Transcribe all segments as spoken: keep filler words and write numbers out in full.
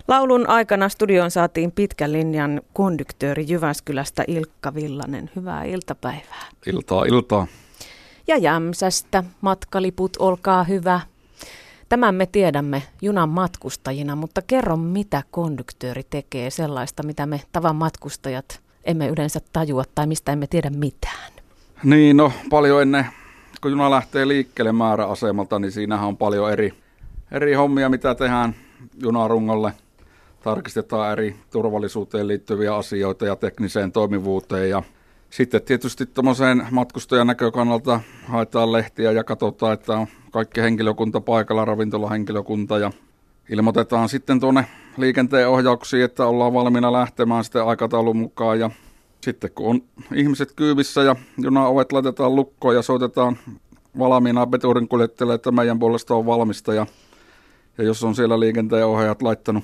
Laulun aikana studioon saatiin pitkän linjan konduktööri Jyväskylästä Ilkka Villanen. Hyvää iltapäivää. Iltaa, iltaa. Ja Jämsästä matkaliput, olkaa hyvä. Tämän me tiedämme junan matkustajina, mutta kerro mitä konduktööri tekee sellaista, mitä me tavan matkustajat emme yleensä tajua tai mistä emme tiedä mitään. Niin, no paljon ennen, kun juna lähtee liikkeelle määräasemalta, niin siinähän on paljon eri, eri hommia, mitä tehdään junarungolle. Tarkistetaan eri turvallisuuteen liittyviä asioita ja tekniseen toimivuuteen. Ja sitten tietysti tuommoiseen matkustajan näkökannalta haetaan lehtiä ja katsotaan, että on kaikki henkilökunta paikalla, ravintolahenkilökunta. Ja ilmoitetaan sitten tuonne liikenteen ohjauksiin, että ollaan valmiina lähtemään sitten aikataulun mukaan. Ja sitten kun on ihmiset kyyvissä ja junaovet laitetaan lukkoon ja soitetaan valmiina veturinkuljettajille, että meidän puolesta on valmista. Ja, ja jos on siellä liikenteen ohjaajat laittanut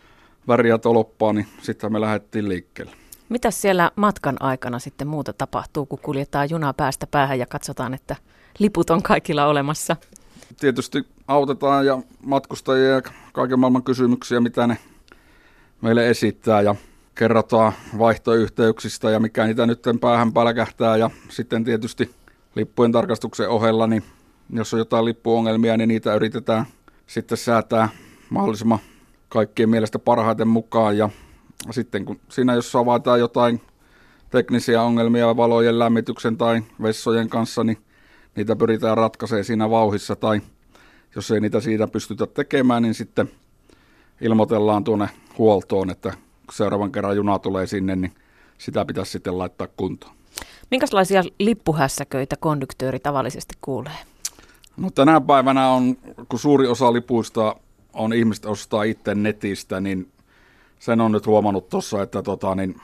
väriä toloppaa, niin sitten me lähdettiin liikkeelle. Mitäs siellä matkan aikana sitten muuta tapahtuu, kun kuljetaan junaa päästä päähän ja katsotaan, että liput on kaikilla olemassa? Tietysti autetaan ja matkustajia ja kaiken maailman kysymyksiä, mitä ne meille esittää ja kerrotaan vaihtoyhteyksistä ja mikä niitä nyt päähän pälkähtää. Ja sitten tietysti lippujen tarkastuksen ohella, niin jos on jotain lippuongelmia, niin niitä yritetään sitten säätää mahdollisimman kaikkien mielestä parhaiten mukaan. Ja sitten kun siinä jos havaitaan jotain teknisiä ongelmia valojen, lämmityksen tai vessojen kanssa, niin niitä pyritään ratkaisemaan siinä vauhissa. Tai jos ei niitä siitä pystytä tekemään, niin sitten ilmoitellaan tuonne huoltoon, että kun seuraavan kerran juna tulee sinne, niin sitä pitäisi sitten laittaa kuntoon. Minkälaisia lippuhässäköitä konduktööri tavallisesti kuulee? No tänä päivänä on, kun suuri osa lipuista on ihmiset ostaa itse netistä, niin sen on nyt huomannut tuossa, että tota, niin,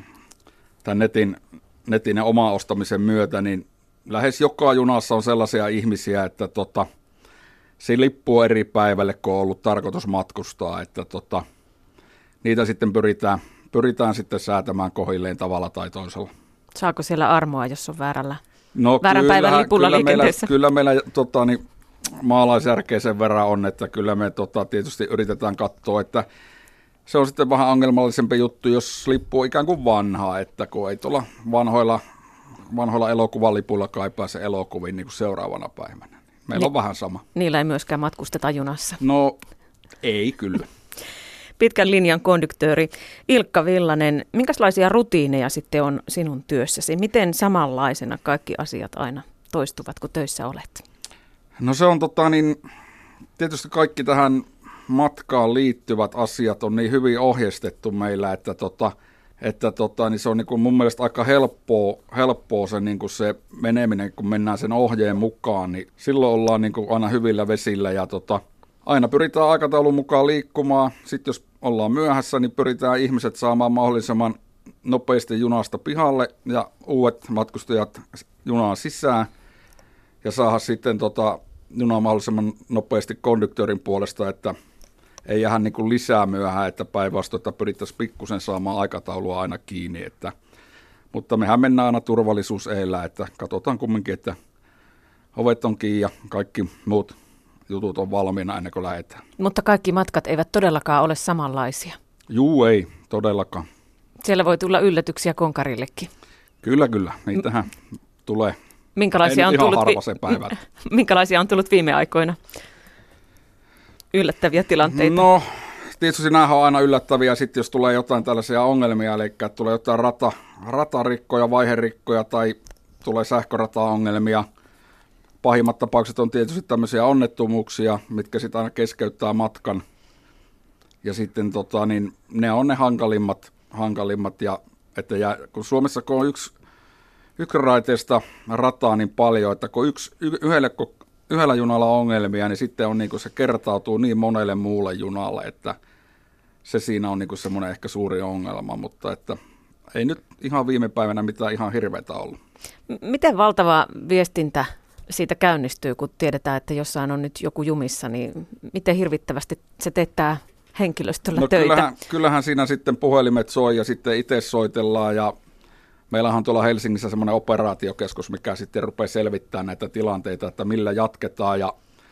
tämän netin, netin ja oma ostamisen myötä, niin lähes joka junassa on sellaisia ihmisiä, että tota, se lippu on eri päivälle, kun on ollut tarkoitus matkustaa, että tota, niitä sitten pyritään, pyritään sitten säätämään kohdilleen tavalla tai toisella. Saako siellä armoa, jos on väärällä, no, väärän kyllä, päivän lipulla kyllä liikenteessä? Meillä, kyllä meillä tota, niin, maalaisjärkeä sen verran on, että kyllä me tota, tietysti yritetään katsoa, että se on sitten vähän ongelmallisempi juttu, jos lippu on ikään kuin vanhaa, että kun ei tuolla vanhoilla, vanhoilla elokuvalipuilla kai pääse elokuviin niin kuin seuraavana päivänä. Meillä Ni- on vähän sama. Niillä ei myöskään matkusteta junassa. No ei kyllä. Pitkän linjan konduktööri Ilkka Villanen, minkälaisia rutiineja sitten on sinun työssäsi? Miten samanlaisena kaikki asiat aina toistuvat, kun töissä olet? No se on tota niin, tietysti kaikki tähän matkaan liittyvät asiat on niin hyvin ohjeistettu meillä, että, tota, että tota, niin se on niin kuin mun mielestä aika helppoa, helppoa se, niin kuin se meneminen, kun mennään sen ohjeen mukaan, niin silloin ollaan niin kuin aina hyvillä vesillä ja tota, aina pyritään aikataulun mukaan liikkumaan. Sitten jos ollaan myöhässä, niin pyritään ihmiset saamaan mahdollisimman nopeasti junasta pihalle ja uudet matkustajat junaan sisään ja saada sitten tota, junaa mahdollisimman nopeasti konduktöörin puolesta, että ei jäädä niin kuin lisää myöhään, että päinvastoin, että pyrittäisiin pikkusen saamaan aikataulua aina kiinni. Että, mutta mehän mennään aina turvallisuus edellä, että katsotaan kumminkin, että ovet on kiinni ja kaikki muut jutut on valmiina ennen kuin lähdetään. Mutta kaikki matkat eivät todellakaan ole samanlaisia. Juu, ei todellakaan. Siellä voi tulla yllätyksiä konkarillekin. Kyllä, kyllä. Niitähän M- tulee. Minkälaisia on, tullut vi- Minkälaisia on tullut viime aikoina? Yllättäviä tilanteita? No, tietysti nämä on aina yllättäviä, sitten jos tulee jotain tällaisia ongelmia, eli tulee jotain rata, ratarikkoja, vaiherikkoja tai tulee sähkörataongelmia. Pahimmat tapaukset on tietysti tämmöisiä onnettomuuksia, mitkä sitten aina keskeyttää matkan. Ja sitten tota, niin ne on ne hankalimmat, hankalimmat ja että jää, kun Suomessa kun on yksi, yksi raiteista rataa niin paljon, että kun yksi, y, yhdelle, kun yhdellä junalla on ongelmia, niin sitten on, niin kuin se kertautuu niin monelle muulle junalle, että se siinä on niin kuin semmoinen ehkä suuri ongelma, mutta että ei nyt ihan viime päivänä mitään ihan hirveätä ollut. Miten valtava viestintä siitä käynnistyy, kun tiedetään, että jossain on nyt joku jumissa, niin miten hirvittävästi se teettää henkilöstöllä no töitä? Kyllähän, kyllähän siinä sitten puhelimet soi ja sitten itse soitellaan ja meillähän on tuolla Helsingissä semmoinen operaatiokeskus, mikä sitten rupeaa selvittämään näitä tilanteita, että millä jatketaan ja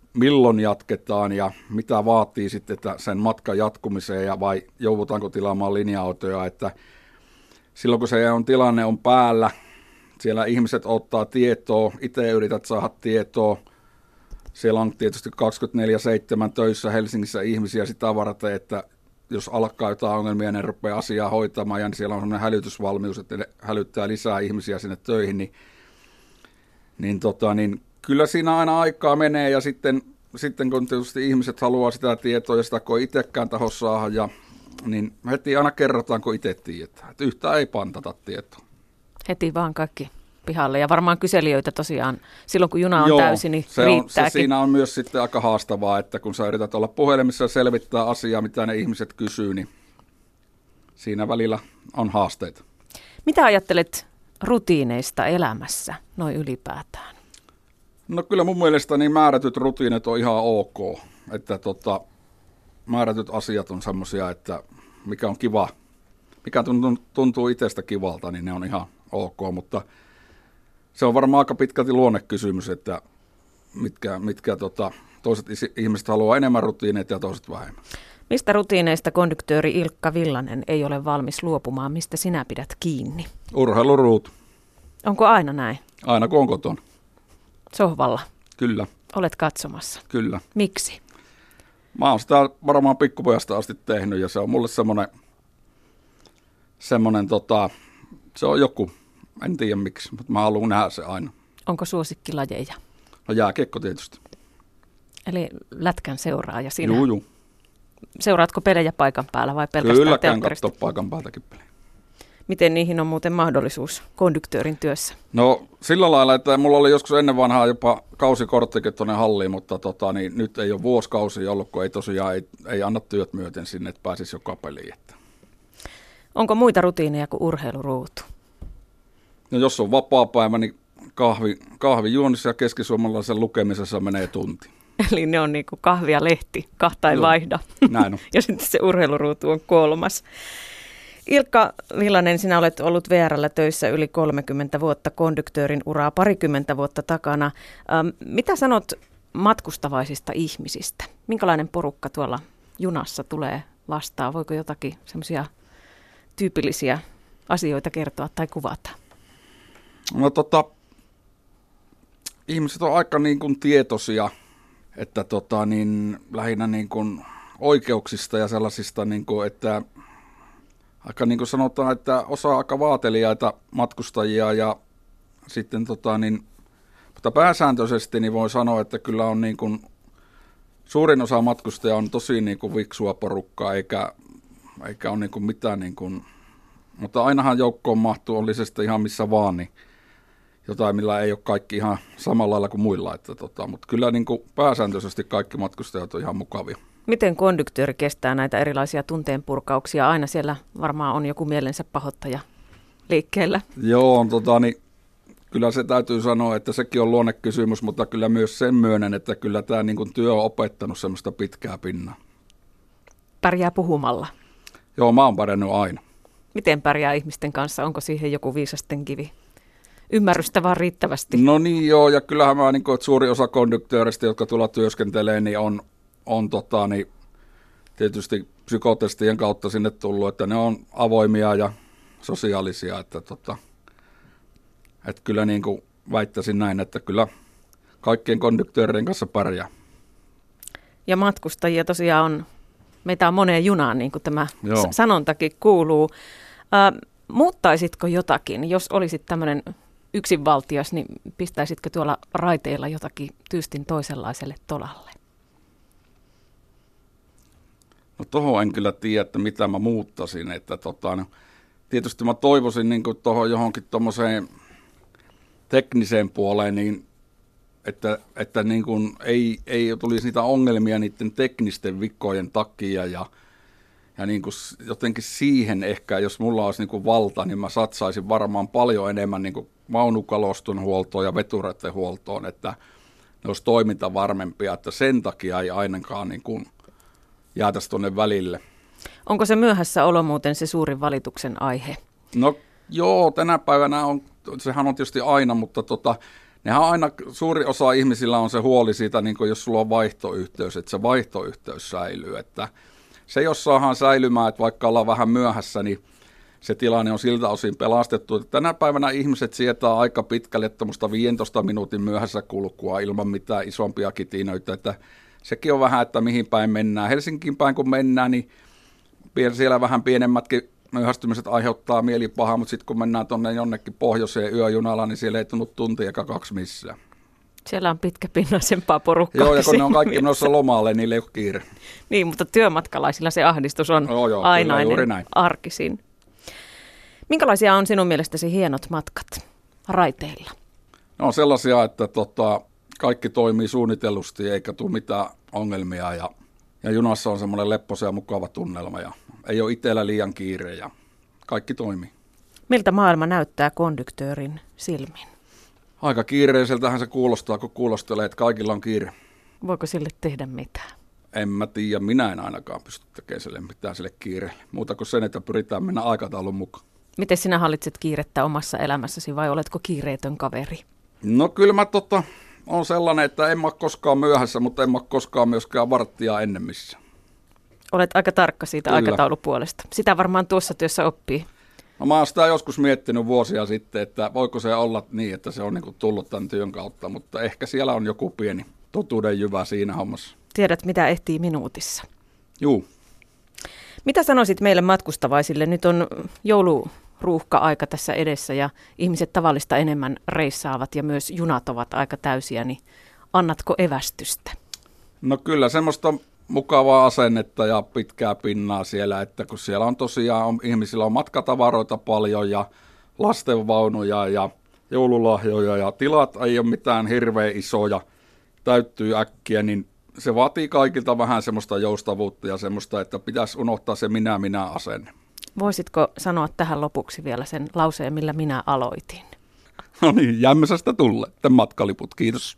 milloin jatketaan ja mitä vaatii sitten että sen matkan jatkumiseen ja vai joudutaanko tilaamaan linja-autoja, että silloin kun se on, tilanne on päällä, siellä ihmiset ottaa tietoa, itse yrität saada tietoa, siellä on tietysti kaksikymmentäneljä seitsemän töissä Helsingissä ihmisiä sitä varten, että jos alkaa jotain ongelmia, ne rupeaa asiaa hoitamaan ja siellä on sellainen hälytysvalmius, että ne hälyttää lisää ihmisiä sinne töihin, niin, niin, tota, niin kyllä siinä aina aikaa menee ja sitten, sitten kun tietysti ihmiset haluaa sitä tietoa ja sitä kun ei itsekään taho saada, ja, niin heti aina kerrotaan, kun itse tiedetään. Että yhtään ei pantata tietoa. Heti vaan kaikki pihalle ja varmaan kyselijöitä tosiaan silloin, kun juna on Joo, täysin, niin se on, riittääkin. Se siinä on myös sitten aika haastavaa, että kun sä yrität olla puhelimissa ja selvittää asiaa, mitä ne ihmiset kysyy, niin siinä välillä on haasteita. Mitä ajattelet rutiineista elämässä noin ylipäätään? No kyllä mun mielestä niin määrätyt rutiinit on ihan ok, että tota, määrätyt asiat on semmoisia, että mikä on kiva, mikä tuntuu, tuntuu itsestä kivalta, niin ne on ihan ok, mutta se on varmaan aika pitkälti luonnekysymys, että mitkä, mitkä tota, toiset ihmiset haluaa enemmän rutiineita ja toiset vähemmän. Mistä rutiineista konduktööri Ilkka Villanen ei ole valmis luopumaan, mistä sinä pidät kiinni? Urheiluruutu. Onko aina näin? Aina kun on kotona. Sohvalla? Kyllä. Olet katsomassa? Kyllä. Miksi? Mä oon sitä varmaan pikkupojasta asti tehnyt ja se on mulle semmoinen, semmoinen tota, se on joku, en tiedä miksi, mutta mä haluan nähdä se aina. Onko suosikkilajeja? No jääkiekko tietysti. Eli lätkän seuraaja sinä? Juu, juu. Seuraatko pelejä paikan päällä vai pelkästään Kyllä telkkarista? käyn katsoa paikan päältäkin pelejä. Miten niihin on muuten mahdollisuus konduktöörin työssä? No sillä lailla, että mulla oli joskus ennen vanhaa jopa kausikorttikin tuonne halliin, mutta tota, niin nyt ei ole vuosikausi ollut, kun ei tosiaan ei, ei anna työt myöten sinne, että pääsisi joka peliin. Että. Onko muita rutiineja kuin urheiluruutu? No jos on vapaa-päivä, niin kahvi, kahvijuonnissa ja keskisuomalaisen lukemisessa menee tunti. Eli ne on niin kuin kahvi ja lehti, kahta ei Joo, vaihda. näin on. Ja sitten se urheiluruutu on kolmas. Ilkka Villanen, sinä olet ollut V R:llä töissä yli kolmekymmentä vuotta, konduktöörin uraa parikymmentä vuotta takana. Ähm, mitä sanot matkustavaisista ihmisistä? Minkälainen porukka tuolla junassa tulee vastaan? Voiko jotakin semmoisia tyypillisiä asioita kertoa tai kuvata? No tota, ihmiset on aika niin kuin tietoisia, että tota, niin, lähinnä niin kuin oikeuksista ja sellaisista, niin kuin, että aika niin kuin sanotaan, että osa aika vaateliaita matkustajia ja sitten tota, niin, mutta pääsääntöisesti niin voi sanoa, että kyllä on niin kuin, suurin osa matkustajia on tosi niin kuin viksua porukkaa eikä, eikä ole niin kuin mitään, niin kuin, mutta ainahan joukkoon mahtuu, oli se sitten ihan missä vaan, niin jotain, millä ei ole kaikki ihan samalla lailla kuin muilla, että tota, mutta kyllä niin kuin pääsääntöisesti kaikki matkustajat on ihan mukavia. Miten konduktööri kestää näitä erilaisia tunteenpurkauksia? Aina siellä varmaan on joku mielensä pahoittaja liikkeellä. Joo, tota, niin, kyllä se täytyy sanoa, että sekin on luonnekysymys, mutta kyllä myös sen myönnän, että kyllä tämä niin kuin työ on opettanut semmoista pitkää pinnaa. Pärjää puhumalla? Joo, mä oon pärjännyt aina. Miten pärjää ihmisten kanssa? Onko siihen joku viisasten kivi? Ymmärrystä vaan riittävästi? No niin joo, ja kyllähän mä niin kuin, että suuri osa konduktööristä, jotka tuolla työskentelee, niin on, on tota, niin, tietysti psykotestien kautta sinne tullut, että ne on avoimia ja sosiaalisia, että, tota, että kyllä niin kuin väittäisin näin, että kyllä kaikkien konduktöörien kanssa pärjää. Ja matkustajia tosiaan on, meitä on moneen junaan, niin kuin tämä Joo. sanontakin kuuluu. Äh, muuttaisitko jotakin, jos olisit tämmöinen yksinvaltias, niin pistäisitkö tuolla raiteilla jotakin tyystin toisenlaiselle tolalle? No tohon en kyllä tiedä, että mitä mä muuttaisin. Että tota, no, tietysti mä toivoisin niin tuohon johonkin tuommoiseen tekniseen puoleen, niin että, että niin kuin ei, ei tulisi niitä ongelmia niiden teknisten vikkojen takia ja, ja niin kuin jotenkin siihen ehkä, jos mulla olisi niin kuin valta, niin mä satsaisin varmaan paljon enemmän niin kuin vaunukaluston huoltoon ja vetureiden huoltoon, että ne olisi toiminta varmempia, että sen takia ei ainakaan niin kuin jäätäisi tuonne välille. Onko se myöhässä olo muuten se suurin valituksen aihe? No joo, tänä päivänä on, sehän on tietysti aina, mutta tota, nehän aina, suuri osa ihmisillä on se huoli siitä, niin kuin jos sulla on vaihtoyhteys, että se vaihtoyhteys säilyy. Että se, jos saadaan säilymään, että vaikka ollaan vähän myöhässä, niin se tilanne on siltä osin pelastettu. Että tänä päivänä ihmiset sietää aika pitkälle tuommoista viidentoista minuutin myöhässä kulkua ilman mitään isompia kitinöitä. Että sekin on vähän, että mihin päin mennään. Helsinkiin päin kun mennään, niin siellä vähän pienemmätkin myöhästymiset aiheuttaa mielipahaa, mutta sitten kun mennään tuonne jonnekin pohjoiseen yöjunalla, niin siellä ei tunnu tuntia eikä kaksi missään. Siellä on pitkäpinnaisempaa porukkaa. Joo, ja kun ne on kaikki menossa lomalle, niin ei ole kiire. Niin, mutta työmatkalaisilla se ahdistus on joo, joo, ainainen arkisin. Minkälaisia on sinun mielestäsi hienot matkat raiteilla? Ne on sellaisia, että tota, kaikki toimii suunnitellusti eikä tule mitään ongelmia ja, ja junassa on semmoinen lepposa ja mukava tunnelma ja ei ole itsellä liian kiire ja kaikki toimii. Miltä maailma näyttää konduktöörin silmin? Aika kiireiseltähän se kuulostaa, kun kuulostelee, että kaikilla on kiire. Voiko sille tehdä mitään? En mä tiedä, minä en ainakaan pysty tekemään sille mitään sille kiireelle. Muuta kuin sen, että pyritään mennä aikataulun mukaan. Miten sinä hallitset kiirettä omassa elämässäsi vai oletko kiireetön kaveri? No kyllä mä tota, on sellainen, että en mä ole koskaan myöhässä, mutta en mä ole koskaan myöskään varttia ennen missään. Olet aika tarkka siitä kyllä aikataulupuolesta. Sitä varmaan tuossa työssä oppii. No mä oon sitä joskus miettinyt vuosia sitten, että voiko se olla niin, että se on niin kuin tullut tämän työn kautta, mutta ehkä siellä on joku pieni totuuden jyvä siinä hommassa. Tiedät, mitä ehtii minuutissa. Juu. Mitä sanoisit meille matkustavaisille? Nyt on jouluruuhka-aika tässä edessä ja ihmiset tavallista enemmän reissaavat ja myös junat ovat aika täysiä, niin annatko evästystä? No kyllä semmoista mukavaa asennetta ja pitkää pinnaa siellä, että kun siellä on tosiaan, on, ihmisillä on matkatavaroita paljon ja lastenvaunuja ja joululahjoja ja tilat ei ole mitään hirveän isoja, täyttyy äkkiä, niin se vaatii kaikilta vähän semmoista joustavuutta ja semmoista, että pitäisi unohtaa se minä-minä-asenne. Voisitko sanoa tähän lopuksi vielä sen lauseen, millä minä aloitin? No niin, Jämsästä tulee. Matkaliput, kiitos.